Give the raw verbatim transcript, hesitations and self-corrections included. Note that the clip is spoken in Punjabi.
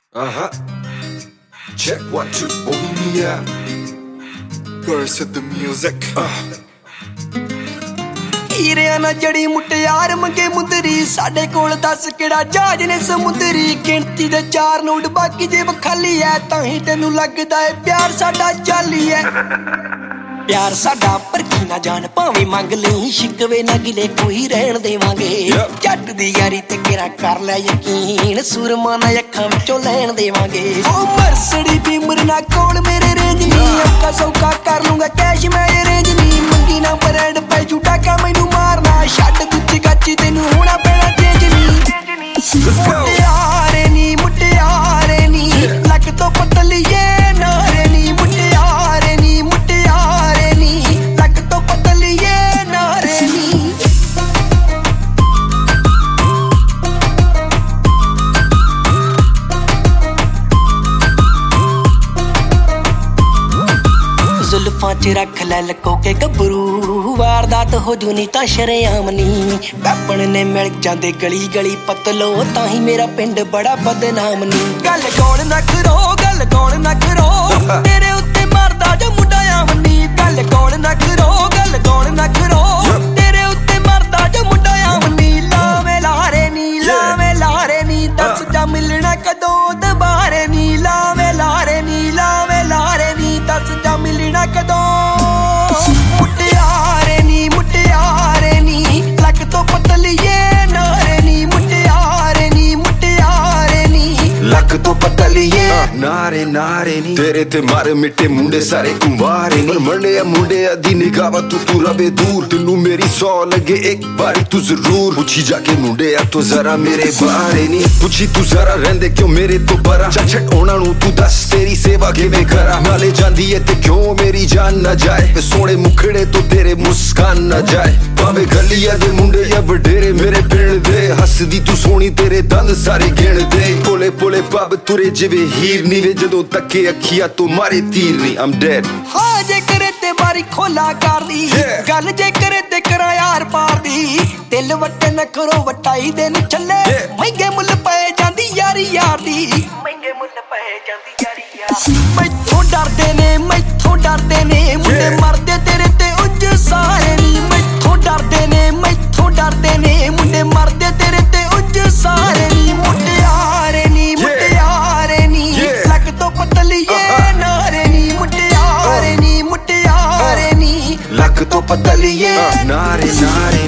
Uh-huh. Check one, two, oh yeah. Girls with the music. Uh. ਹੀਰਿਆਂ ਨਾ ਜੜੀ ਮੁਟਿਆਰ ਮੰਗੇ ਮੁੰਦਰੀ ਸਾਡੇ ਕੋਲ ਦੱਸ ਕਿਹੜਾ ਜਹਾਜ਼ ਨੇ ਸਮੁੰਦਰੀ ਗਿਣਤੀ ਦੇ ਚਾਰ ਨੋਟ ਬਾਕੀ ਜੇ ਖਾਲੀ ਐ ਤਾਂ ਹੀ ਤੈਨੂੰ ਲੱਗਦਾ ਏ ਪਿਆਰ ਸਾਡਾ ਜਾਲੀ ਐ ਪਿਆਰ ਸਾਡਾ ਪਰਖੀ ਨਾ ਜਾਣ ਭਾਵੇਂ ਮੰਗ ਲਈ ਸ਼ਿਕਵੇ ਨਾ ਗਿਲੇ ਕੋਈ ਰਹਿਣ ਦੇਵਾਂਗੇ ਜੱਟ ਦੀ ਯਾਰੀ ਤੇ ਕਿਰਾ ਕਰ ਲੈ ਯਕੀਨ ਸੂਰਮਾ ਨਾ ਅੱਖਾਂ ਵਿੱਚੋਂ ਲੈਣ ਦੇਵਾਂਗੇ ਉਹ ਮਰਸੜੀ ਬਿਮਰ ਨਾ ਕੋਲ ਮੇਰੇ ਰੇਂਜ ਨਹੀਂ ਅੱਖਾਂ ਸੌਕਾ ਕਰ ਲੂੰਗਾ ਕੈਸ਼ ਮੈਂ ਅਰੇਂਜ ਨਹੀਂ ਮੰਗੀ ਨਾ ਬਰੈਂਡ ਪੈ ਝੂਟਾ ਕਾ ਮੈਨੂੰ ਮਾਰਨਾ ਛੱਡ ਗੁੱਚੀ ਗੱਚੀ ਤੈਨੂੰ ਹੋਣਾ ਪੈਣਾ ਚੇਂਜ ਨਹੀਂ ਮੁਟਿਆਰੇ ਨੀ ਮੁਟਿਆਰੇ ਨੀ ਲੱਕ ਤੋਂ ਪਤਲੀਏ ਨਾਰੇ ਨੀ ਮੁਟਿਆਰੇ ਨੀ ਮੁਟਿਆਰੇ ਨੀ ਲੱਕ ਤੋਂ ਪਤਲੀਏ ਨਾਰੇ ਨੀ ਜ਼ੁਲਫਾਂ ਚ ਰੱਖ ਲੈ ਲਕੋ ਕੇ ਗੱਭਰੂ ਵਾਰਦਾਤ ਹੋ ਜੂ ਨੀ ਤਾਂ ਸ਼ਰੇਆਮ ਨੀ ਵੈਪਣ ਨੇ ਮਿਲ ਜਾਂਦੇ ਗਲੀ ਗਲੀ ਪਤਲੋ ਤਾਂ ਹੀ ਮੇਰਾ ਪਿੰਡ ਬੜਾ ਬਦਨਾਮ ਨੀ ਗੱਲ ਕੌਣ ਨਾ ਕਰੋ ਗੱਲ ਕੌਣ ਨਾ ਕਰੋ ਤੇਰੇ ਉੱਤੇ ਮਰਦਾ ਜੋ ਮੁੰਡਾ ਆਮ ਨੀ ਗੱਲ ਕੌਣ ਨਾ ਕਰੋ ਗੱਲ ਕੌਣ ਨਾ ਕਰੋ ਤੇਰੇ ਉੱਤੇ ਮਰਦਾ ਜੋ ਮੁੰਡਾ ਆਮ ਨੀ ਲਾਵੇਂ ਲਾਰੇ ਨੀ ਲਾਵੇਂ ਲਾਰੇ ਨੀ ਦੱਸ ਜਾ ਮਿਲਣਾ ਕਦੋਂ ਦੁਬਾਰੇ ਨੀ ਲਾਵੇਂ ਲਾਰੇ ਨੀ ਲਾਵੇਂ ਲਾਰੇ ਨੀ ਦੱਸ ਜਾ ਮਿਲਣਾ ਕਦੋਂ ਮੁਟਿਆਰੇ ਨੀ ਮੁਟਿਆਰੇ ਨੀ ਲੱਕ ਤੋਂ ਪਤਲੀਏ ਨਾਰੇ ਨੀ ਮੁਟਿਆਰੇ ਨੀ ਮੁਟਿਆਰੇ ਨੀ ਲੱਕ ਤੋਂ ਪਤਲੀਏ ਨਾਰੇ ਨਾਰੇ ਨੀ ਤੇਰੇ ਤੇ ਮਾਰੇ ਮਿੱਟੇ ਮੁੰਡੇ ਸਾਰੇ ਕੁੰਵਾਰੇ ਨੀ ਮਰਨੇ ਆ ਮੁੰਡੇ ਦੀ ਨਿਗਾਹ ਤੂੰ ਤੂੰ ਰਵੇ ਦੂਰ ਤੈਨੂੰ ਮੇਰੀ ਸੌ ਲੱਗੇ ਇੱਕ ਵਾਰੀ ਤੂੰ ਜ਼ਰੂਰ ਪੁੱਛੀ ਜਾ ਕੇ ਮੁੰਡੇ ਆ ਤੂੰ ਜ਼ਰਾ ਮੇਰੇ ਬਾਰੇ ਨੀ ਪੁੱਛੀ ਤੂੰ ਜ਼ਰਾ ਰਹਿੰਦੇ ਕਿਉਂ ਮੇਰੇ ਤੋਂ ਬਰਾ ਛੱਡ ਉਹਨਾਂ ਨੂੰ ਤੂੰ ਦੱਸ ਤੇਰੀ ਸੇਵਾ ਕਿਵੇਂ ਕਰਾਂ ਨਾਲੇ ਜਾਂਦੀ ਏ ਤੇ ਕਿਉਂ ਮੇਰੀ ਜਾਨ ਨਾ ਜਾਏ ਵੇ ਸੋਹਣੇ ਮੁਖੜੇ ਤੋਂ ਤੇਰੇ ਮੁਸਕਾਨ ਨਾ ਜਾਏ ਭਾਵੇਂ ਗਲੀਆਂ ਦੇ ਮੁੰਡੇ ਜਾਂ ਵਡੇਰੇ ਮੇਰੇ ਪਿੰਡ ਦੇ ਹੱਸਦੀ ਤੂੰ ਸੋਹਣੀ ਤੇਰੇ ਦੰਦ ਸਾਰੇ ਗਿਣਦੇ ਪੋਲੇ ਪੋਲੇ ਪੱਬ ਤੁਰੇ ਜਿਵੇਂ ਹੀਰ ਨੀ ਵੇ ਜਦੋਂ ਤੱਕੇ ਅੱਖੀਆਂ ਤੋਂ ਮਾਰੇ ਤੀਰ ਨੀ I'm dead ਹਾਂ ਜੇ ਕਰੇ ਤੇ ਬਾਰੀ ਖੋਲਾ ਕਰਦੀ ਗੱਲ ਜੇ ਕਰੇ ਤੇ ਕਰਾ ਯਾਰ ਪਾਰਦੀ ਦਿਲ ਵੱਟੇ ਨਾ ਕਰੋ ਵਟਾਈ ਦੇ ਨੂੰ ਚੱਲੇ ਮਹਿੰਗੇ ਮੁੱਲ ਪਏ ਜਾਂਦੀ ਯਾਰੀ ਯਾਰ ਦੀ ਮਹਿੰਗੇ ਮੁੱਲ ਪਏ ਜਾਂਦੀ ਯਾਰੀ ਯਾਰ ਮੈਥੋਂ ਡਰਦੇ ਨੇ ਮੈਥੋਂ ਡਰਦੇ ਨੇ ਮੁੰਡੇ ਮਰਦੇ ਤੇਰੇ ਤੇ ਉੱਜ ਸਾਰੇ ਨੀ ਮੈਥੋਂ ਡਰਦੇ ਨੇ ਮੈਥੋਂ ਡਰਦੇ ਨੇ ਮੁੰਡੇ ਮਰਦੇ ਤੇਰੇ ਤੇ ਉੱਜ ਸਾਰੇ ਨੀ ਮੁਟਿਆਰੇ ਨੀ ਮੁਟਿਆਰੇ ਨੀ ਲੱਕ ਤੋਂ ਪਤਲੀਏ ਨਾਰੇ ਨੀ ਮੁਟਿਆਰੇ ਨੀ ਮੁਟਿਆਰੇ ਨੀ ਲੱਕ ਤੋਂ ਪਤਲੀਏ ਨਾਰੇ ਨਾਰੇ